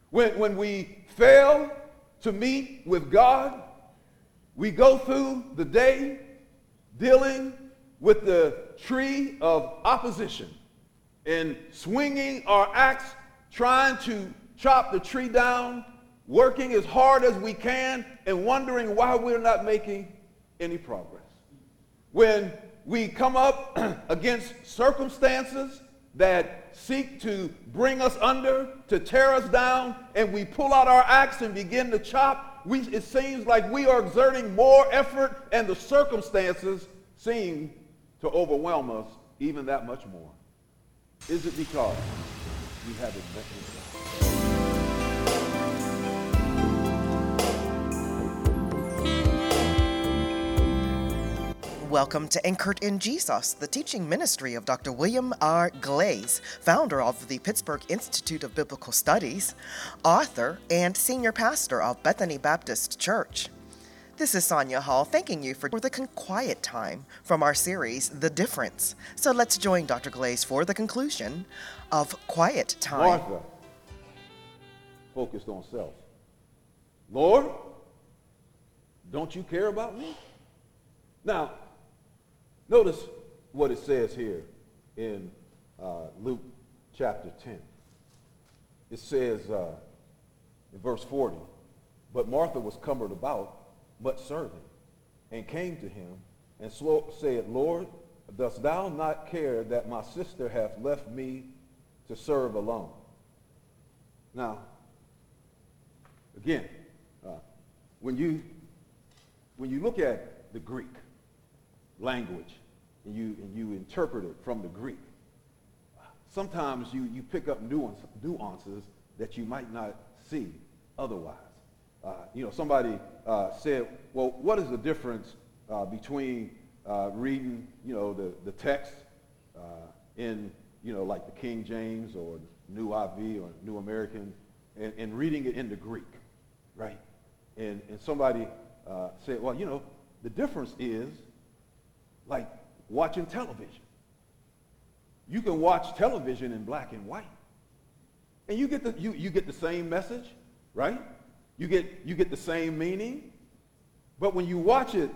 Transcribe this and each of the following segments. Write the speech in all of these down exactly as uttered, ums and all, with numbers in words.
When, when we fail to meet with God, we go through the day dealing with the tree of opposition and swinging our axe, trying to chop the tree down, working as hard as we can, and wondering why we're not making any progress. When we come up against circumstances that seek to bring us under, to tear us down, and we pull out our axe and begin to chop, we, it seems like we are exerting more effort, and the circumstances seem to overwhelm us even that much more. Is it because we haven't met with God? Welcome to Anchored in Jesus, the teaching ministry of Doctor William R. Glaze, founder of the Pittsburgh Institute of Biblical Studies, author, and senior pastor of Bethany Baptist Church. This is Sonia Hall thanking you for the con- quiet time from our series, The Difference. So let's join Doctor Glaze for the conclusion of Quiet Time. Martha focused on self. Lord, don't you care about me? Now, notice what it says here in uh, Luke chapter ten. It says uh, in verse forty, but Martha was cumbered about much serving, and came to him and slo- said, Lord, dost thou not care that my sister hath left me to serve alone? Now, again, uh, when you when you look at the Greek language and you and you interpret it from the Greek, sometimes you you pick up nuance, nuances that you might not see otherwise. Uh, you know, somebody uh, said, well, what is the difference uh, between uh, reading, you know, the, the text uh, in, you know, like the King James or New I V or New American, and, and reading it in the Greek, right? And, and somebody uh, said, well, you know, the difference is like watching television. You can watch television in black and white, and you get the, you, you get the same message, right? You get, you get the same meaning, but when you watch it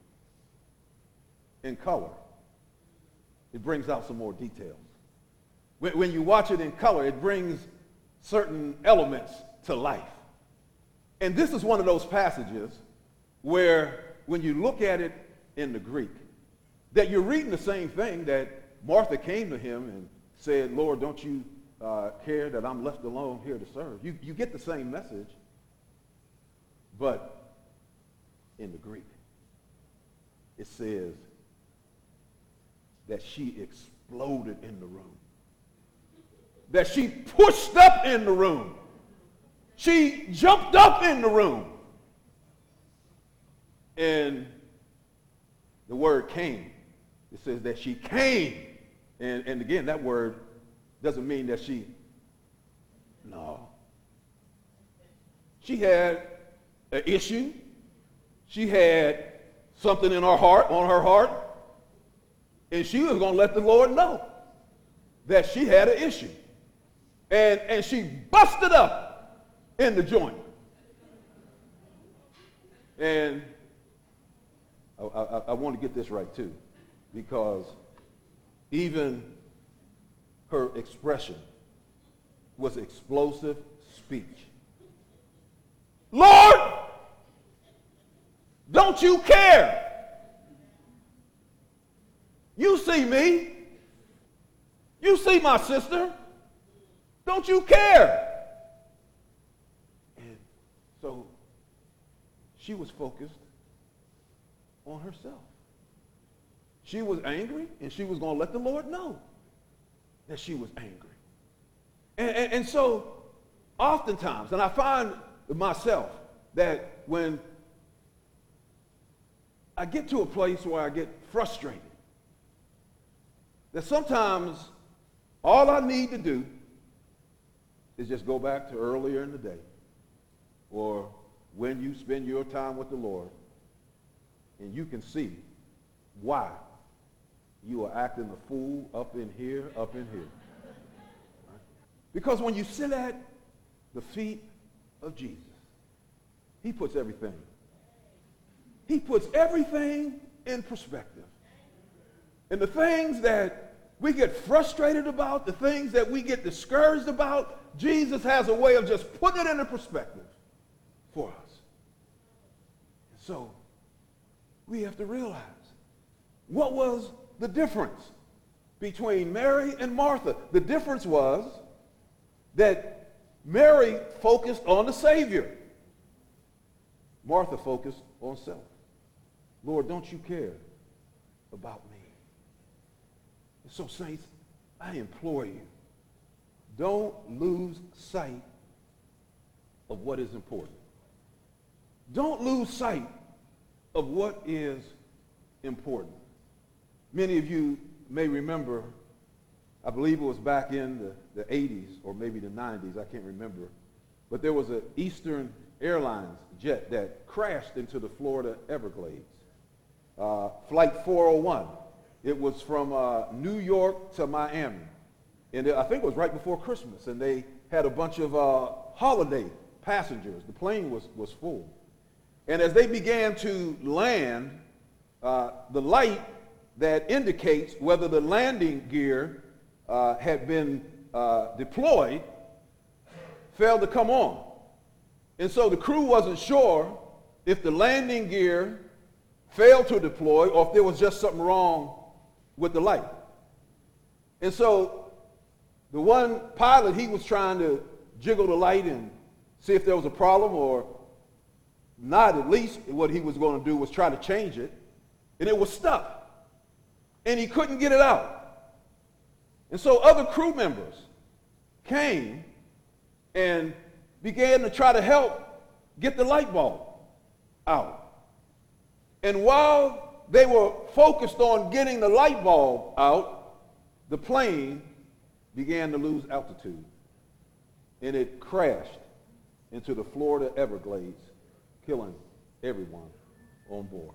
in color, it brings out some more details. When, when you watch it in color, it brings certain elements to life. And this is one of those passages where when you look at it in the Greek, that you're reading the same thing that Martha came to him and said, Lord, don't you uh, care that I'm left alone here to serve? You, you get the same message. But in the Greek, it says that she exploded in the room. That she pushed up in the room. She jumped up in the room. And the word came. It says that she came. And, and again, that word doesn't mean that she, no. She had an issue. She had something in her heart, on her heart, and she was going to let the Lord know that she had an issue. And, and she busted up in the joint. And I, I, I want to get this right, too, because even her expression was explosive speech. Lord, don't you care? You see me. You see my sister. Don't you care? And so she was focused on herself. She was angry, and she was going to let the Lord know that she was angry. And, and, and so oftentimes, and I find myself that when I get to a place where I get frustrated, that sometimes all I need to do is just go back to earlier in the day or when you spend your time with the Lord, and you can see why you are acting a fool up in here, up in here. Right? Because when you sit at the feet of Jesus. He puts everything. He puts everything in perspective. And the things that we get frustrated about, the things that we get discouraged about, Jesus has a way of just putting it into perspective for us. And so we have to realize, what was the difference between Mary and Martha? The difference was that Mary focused on the Savior. Martha focused on self. Lord, don't you care about me? And so, saints, I implore you, don't lose sight of what is important. Don't lose sight of what is important. Many of you may remember, I believe it was back in the, the eighties or maybe the nineties, I can't remember, but there was an Eastern Airlines jet that crashed into the Florida Everglades. Uh, Flight four oh one. It was from uh, New York to Miami. And I think it was right before Christmas, and they had a bunch of uh, holiday passengers. The plane was, was full. And as they began to land, uh, the light that indicates whether the landing gear uh, had been uh, deployed failed to come on. And so the crew wasn't sure if the landing gear failed to deploy or if there was just something wrong with the light. And so the one pilot, he was trying to jiggle the light and see if there was a problem, or not. At least what he was going to do was try to change it, and it was stuck, and he couldn't get it out. And so other crew members came and began to try to help get the light bulb out. And while they were focused on getting the light bulb out, the plane began to lose altitude, and it crashed into the Florida Everglades, killing everyone on board.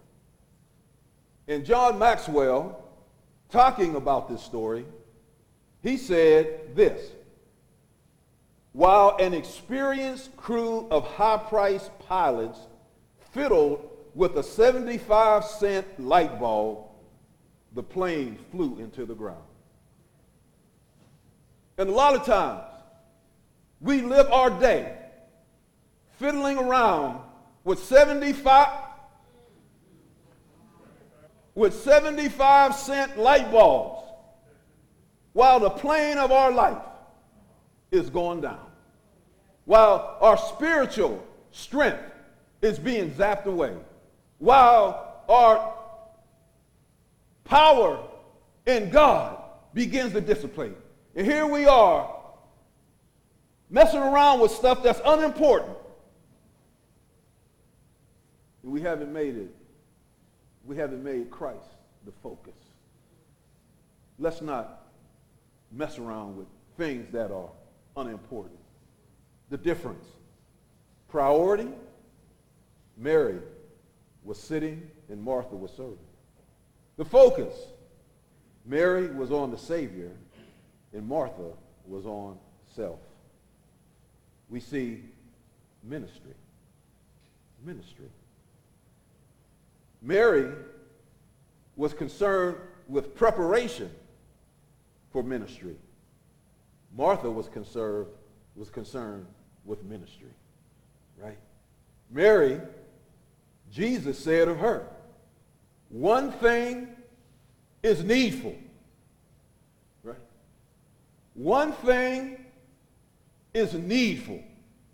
And John Maxwell, talking about this story, he said this: while an experienced crew of high-priced pilots fiddled with a seventy-five cent light bulb, the plane flew into the ground. And a lot of times, we live our day fiddling around with seventy-five with seventy-five cent light bulbs while the plane of our life is going down, while our spiritual strength is being zapped away, while our power in God begins to dissipate. And here we are messing around with stuff that's unimportant. And we haven't made it, we haven't made Christ the focus. Let's not mess around with things that are unimportant. The difference: priority, Mary was sitting and Martha was serving. The focus, Mary was on the Savior and Martha was on self. We see ministry. Ministry. Mary was concerned with preparation for ministry. Martha was concerned, was concerned with ministry, right? Mary, Jesus said of her, one thing is needful, right? One thing is needful.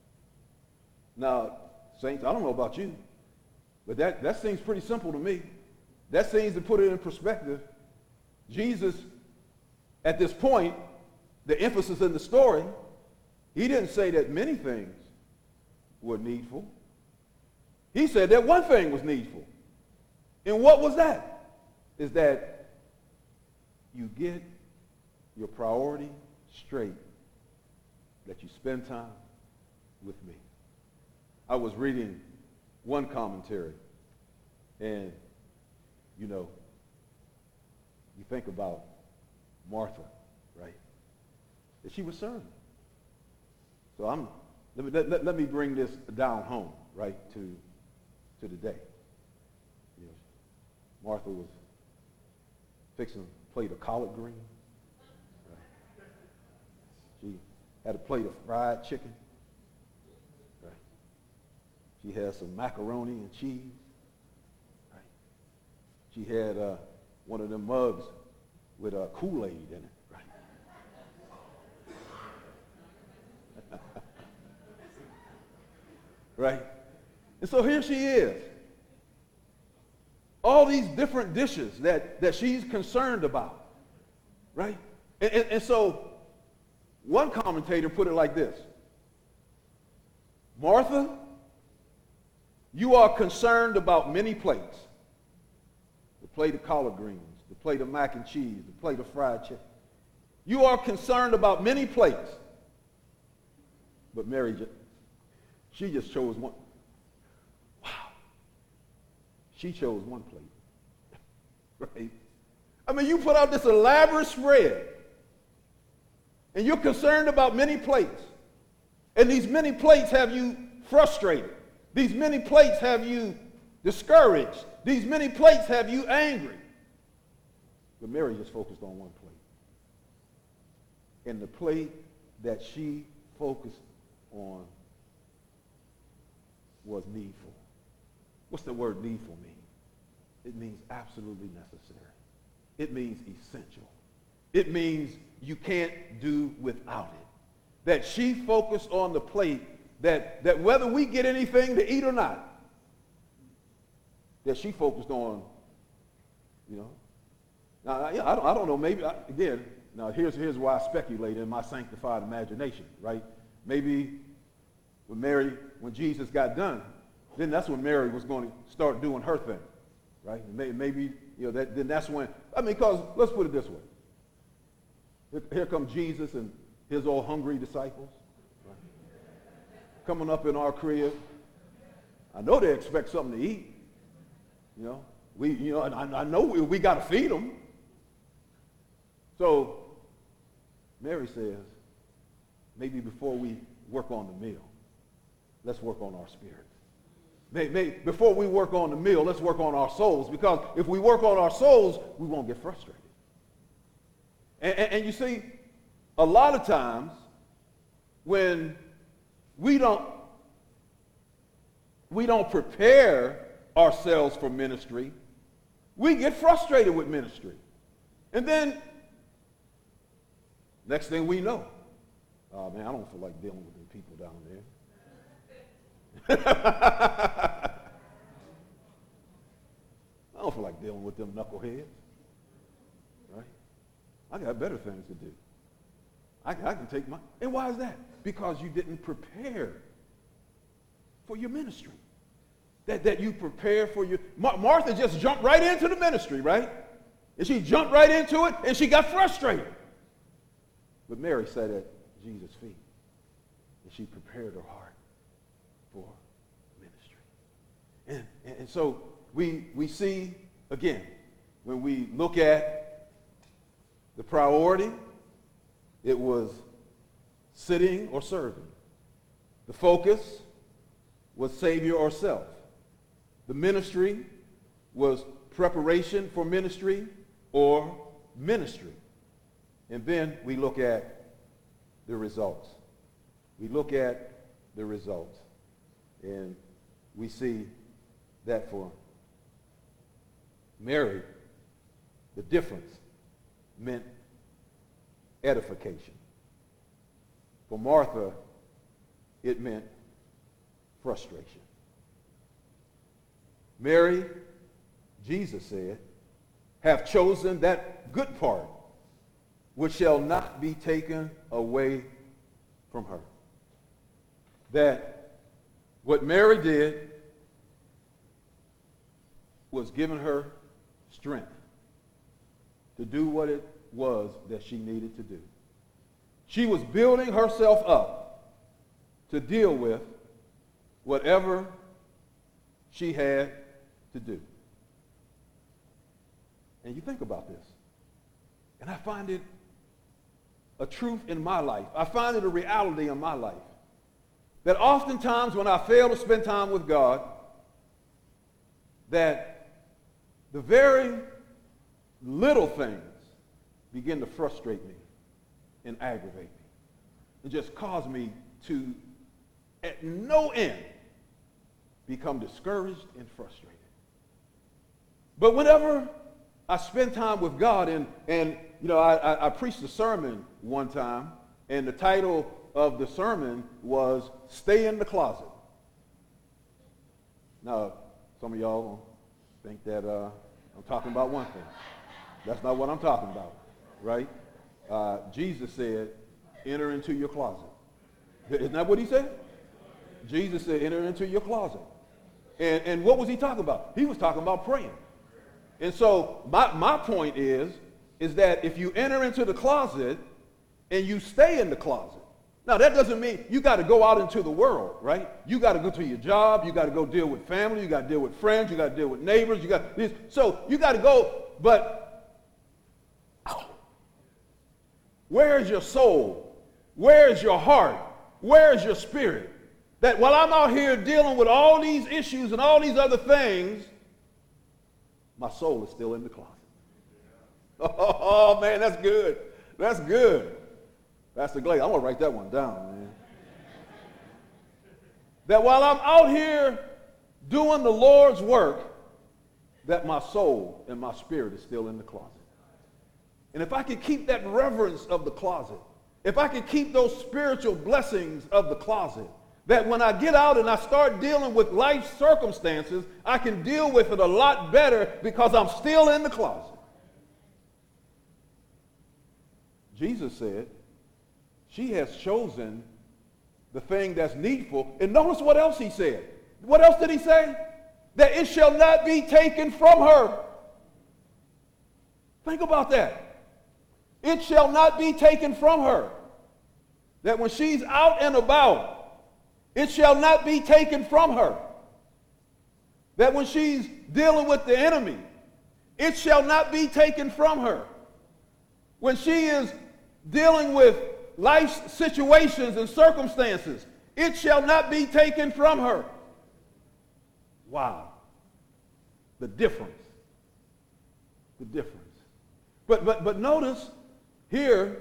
Now, saints, I don't know about you, but that, that seems pretty simple to me. That seems to put it in perspective. Jesus, at this point, the emphasis in the story, he didn't say that many things were needful. He said that one thing was needful. And what was that? Is that you get your priority straight, that you spend time with me. I was reading one commentary, and, you know, you think about Martha, right? That she was serving. So I'm let me, let, let, let me bring this down home, right, to, to the day. You know, Martha was fixing a plate of collard greens. Right? She had a plate of fried chicken. Right? She had some macaroni and cheese. Right? She had uh, one of them mugs with uh, Kool-Aid in it. Right? And so here she is. All these different dishes that, that she's concerned about. Right? And, and, and so one commentator put it like this. Martha, you are concerned about many plates. The plate of collard greens, the plate of mac and cheese, the plate of fried chicken. You are concerned about many plates. But Mary just, she just chose one. Wow. She chose one plate. Right? I mean, you put out this elaborate spread, and you're concerned about many plates. And these many plates have you frustrated. These many plates have you discouraged. These many plates have you angry. But Mary just focused on one plate. And the plate that she focused on was needful. What's the word needful mean? It means absolutely necessary. It means essential. It means you can't do without it. That she focused on the plate that, that whether we get anything to eat or not, that she focused on, you know. Now, I, I, don't, I don't know, maybe, I, again, now here's, here's why I speculate in my sanctified imagination, right? Maybe when Mary, when Jesus got done, then that's when Mary was going to start doing her thing, right? Maybe, you know, that, then that's when, I mean, because let's put it this way. Here, here come Jesus and his old hungry disciples, right? Coming up in our crib. I know they expect something to eat, you know. We, you know, and I, I know we, we got to feed them. So Mary says, maybe before we work on the meal, let's work on our spirits. May, may, before we work on the meal, let's work on our souls, because if we work on our souls, we won't get frustrated. And, and, and you see, a lot of times when we don't, we don't prepare ourselves for ministry, we get frustrated with ministry. And then, next thing we know, oh man, I don't feel like dealing with the people down there. I don't feel like dealing with them knuckleheads, right? I got better things to do. I, I can take my, and why is that? Because you didn't prepare for your ministry. That, that you prepare for your, Mar- Martha just jumped right into the ministry, right? And she jumped right into it, and she got frustrated. But Mary sat at Jesus' feet, and she prepared her heart for ministry. And, and, and so we, we see, again, when we look at the priority, it was sitting or serving. The focus was Savior or self. The ministry was preparation for ministry or ministry. And then we look at the results. We look at the results. And we see that for Mary, the difference meant edification. For Martha, it meant frustration. Mary, Jesus said, have chosen that good part which shall not be taken away from her. That what Mary did was giving her strength to do what it was that she needed to do. She was building herself up to deal with whatever she had to do. And you think about this, and I find it a truth in my life. I find it a reality in my life that oftentimes when I fail to spend time with God, that the very little things begin to frustrate me and aggravate me and just cause me to, at no end, become discouraged and frustrated. But whenever I spend time with God, and, and you know, I, I, I preached a sermon one time, and the title of the sermon was Stay in the Closet. Now, some of y'all think that uh, I'm talking about one thing. That's not what I'm talking about, right? Uh, Jesus said, enter into your closet. Isn't that what he said? Jesus said, enter into your closet. And, and what was he talking about? He was talking about praying. And so my, my point is, is that if you enter into the closet and you stay in the closet, now that doesn't mean you got to go out into the world, right? You got to go to your job, you got to go deal with family, you got to deal with friends, you got to deal with neighbors, you got this. So you got to go, but oh, where is your soul? Where is your heart? Where is your spirit? That while I'm out here dealing with all these issues and all these other things, my soul is still in the closet. Oh, man, that's good. That's good. Pastor Glaze, I'm going to write that one down, man. That while I'm out here doing the Lord's work, that my soul and my spirit is still in the closet. And if I could keep that reverence of the closet, if I could keep those spiritual blessings of the closet, that when I get out and I start dealing with life circumstances, I can deal with it a lot better because I'm still in the closet. Jesus said, she has chosen the thing that's needful. And notice what else he said. What else did he say? That it shall not be taken from her. Think about that. It shall not be taken from her. That when she's out and about, it shall not be taken from her. That when she's dealing with the enemy, it shall not be taken from her. When she is dealing with life's situations and circumstances, it shall not be taken from her. Wow. The difference. The difference. But but but notice here,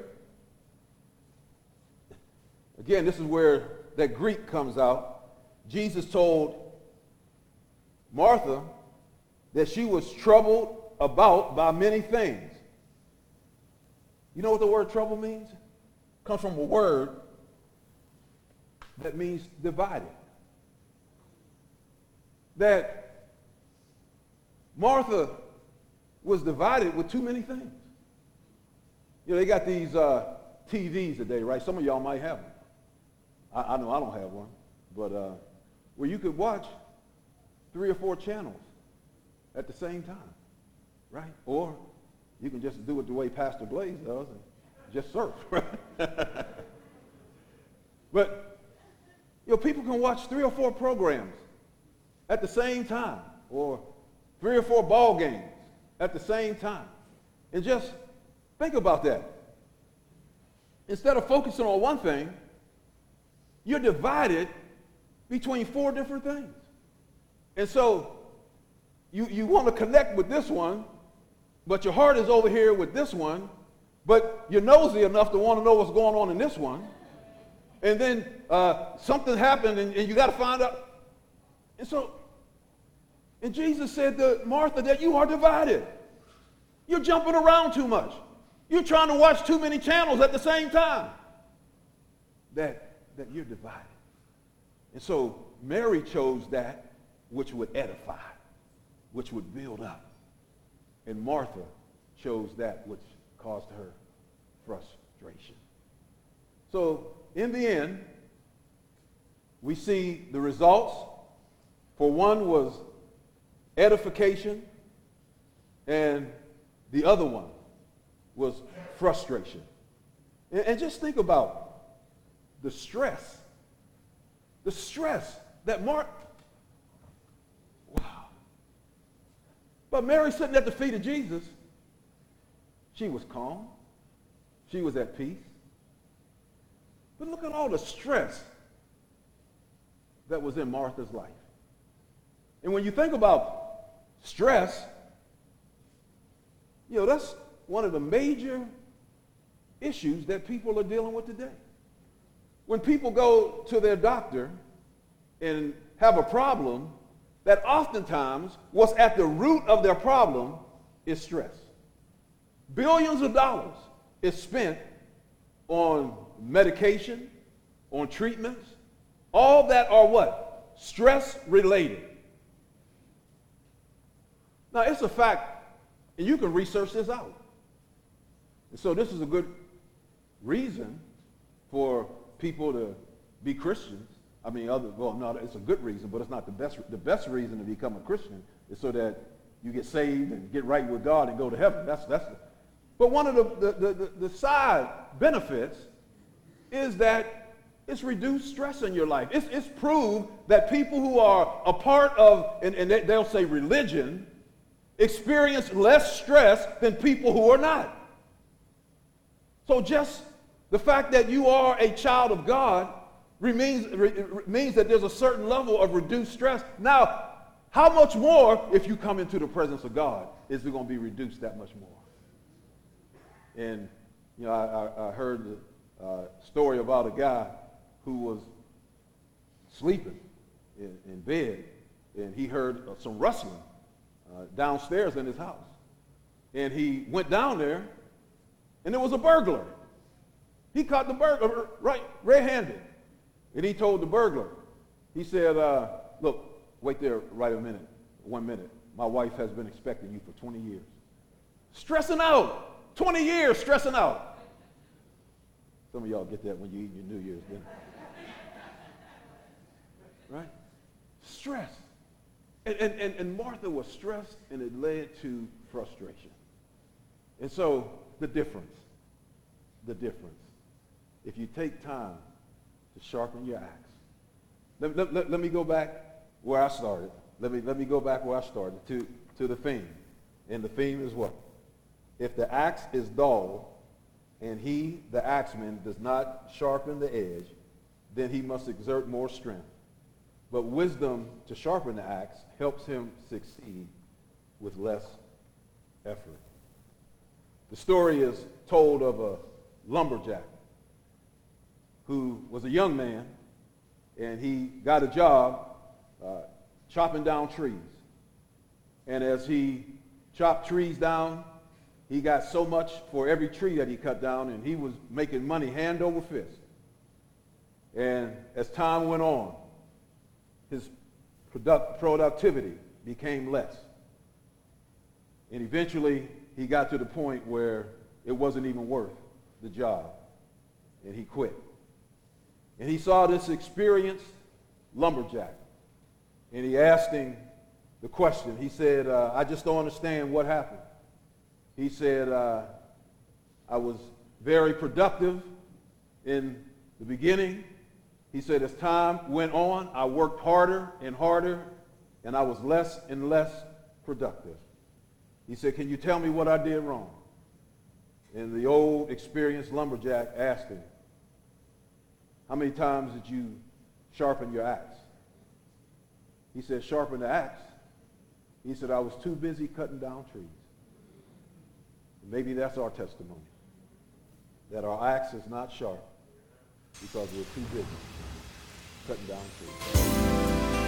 again, this is where that Greek comes out. Jesus told Martha that she was troubled about by many things. You know what the word trouble means? It comes from a word that means divided. That Martha was divided with too many things. You know, they got these uh, T Vs today, right? Some of y'all might have them. I, I know I don't have one, but uh, where you could watch three or four channels at the same time, right? Or you can just do it the way Pastor Blaze does and just surf, right? But, you know, people can watch three or four programs at the same time, or three or four ball games at the same time. And just think about that. Instead of focusing on one thing, you're divided between four different things. And so you, you want to connect with this one, but your heart is over here with this one, but you're nosy enough to want to know what's going on in this one. And then uh, something happened, and, and you got to find out. And so, and Jesus said to Martha that you are divided. You're jumping around too much. You're trying to watch too many channels at the same time. That, that you're divided. And so Mary chose that which would edify, which would build up. And Martha chose that which caused her frustration. So in the end, we see the results. For one was edification, and the other one was frustration. And, and just think about the stress. The stress that Mark, wow. But Mary sitting at the feet of Jesus, she was calm. She was at peace. But look at all the stress that was in Martha's life. And when you think about stress, you know, that's one of the major issues that people are dealing with today. When people go to their doctor and have a problem, that oftentimes what's at the root of their problem is stress. Billions of dollars is spent on medication, on treatments, all that are what? Stress related. Now, it's a fact, and you can research this out. And so this is a good reason for people to be Christians. I mean, other, well, no, it's a good reason, but it's not the best. The best reason to become a Christian is so that you get saved and get right with God and go to heaven. That's, that's, but one of the, the, the, the side benefits is that it's reduced stress in your life. It's, it's proved that people who are a part of, and, and they, they'll say religion, experience less stress than people who are not. So just the fact that you are a child of God remains, re, means that there's a certain level of reduced stress. Now, how much more if you come into the presence of God is it going to be reduced that much more? And, you know, I, I, I heard the uh, story about a guy who was sleeping in, in bed, and he heard uh, some rustling uh, downstairs in his house. And he went down there, and there was a burglar. He caught the burglar right, red-handed. And he told the burglar, he said, uh, look, wait there right a minute, one minute. My wife has been expecting you for twenty years. Stressing out. twenty years stressing out. Some of y'all get that when you eat your New Year's dinner. Right? Stress. And, and, and, and Martha was stressed, and it led to frustration. And so the difference, the difference. If you take time to sharpen your axe. Let, let, let, let me go back where I started. Let me, let me go back where I started to, to the theme. And the theme is what? If the axe is dull and he, the axeman, does not sharpen the edge, then he must exert more strength. But wisdom to sharpen the axe helps him succeed with less effort. The story is told of a lumberjack who was a young man, and he got a job uh, chopping down trees. And as he chopped trees down, he got so much for every tree that he cut down, and he was making money hand over fist. And as time went on, his product, productivity became less. And eventually, he got to the point where it wasn't even worth the job, and he quit. And he saw this experienced lumberjack, and he asked him the question. He said, uh, I just don't understand what happened. He said, uh, I was very productive in the beginning. He said, as time went on, I worked harder and harder, and I was less and less productive. He said, can you tell me what I did wrong? And the old experienced lumberjack asked him, how many times did you sharpen your axe? He said, sharpen the axe. He said, I was too busy cutting down trees. Maybe that's our testimony, that our axe is not sharp because we're too busy cutting down trees.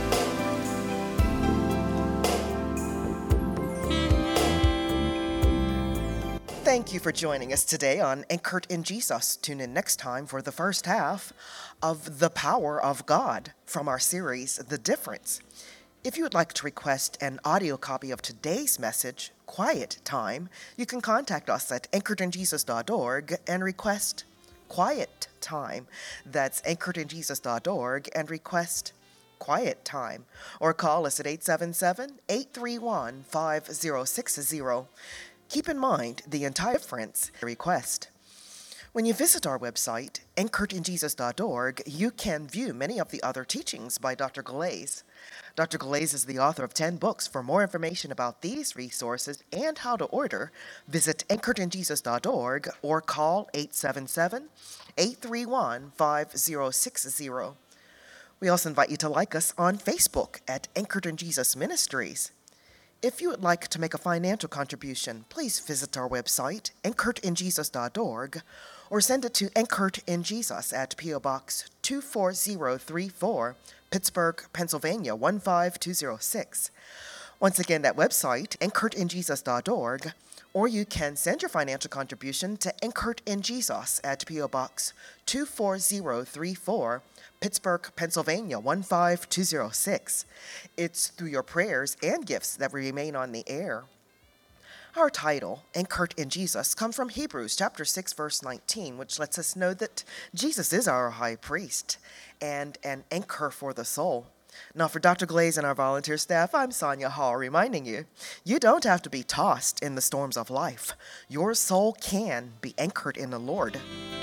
Thank you for joining us today on Anchored in Jesus. Tune in next time for the first half of The Power of God from our series, The Difference. If you would like to request an audio copy of today's message, Quiet Time, you can contact us at anchored in jesus dot org and request Quiet Time. That's anchored in jesus dot org and request Quiet Time. Or call us at eight seven seven, eight three one, five zero six zero. Keep in mind the entire difference request. When you visit our website, anchored in jesus dot org, you can view many of the other teachings by Doctor Glaze. Doctor Glaze is the author of ten books. For more information about these resources and how to order, visit anchored in jesus dot org or call eight seven seven, eight three one, five zero six zero. We also invite you to like us on Facebook at Anchored in Jesus Ministries. If you would like to make a financial contribution, please visit our website, anchored in jesus dot org, or send it to Anchored in Jesus at P O Box two four zero three four, Pittsburgh, Pennsylvania one five two zero six. Once again, that website, anchored in jesus dot org, or you can send your financial contribution to Anchored in Jesus at P O Box two four zero three four, Pittsburgh, Pennsylvania one five two zero six. It's through your prayers and gifts that we remain on the air. Our title, Anchored in Jesus, comes from Hebrews chapter six, verse nineteen, which lets us know that Jesus is our high priest and an anchor for the soul. Now, for Doctor Glaze and our volunteer staff, I'm Sonia Hall, reminding you, you don't have to be tossed in the storms of life. Your soul can be anchored in the Lord.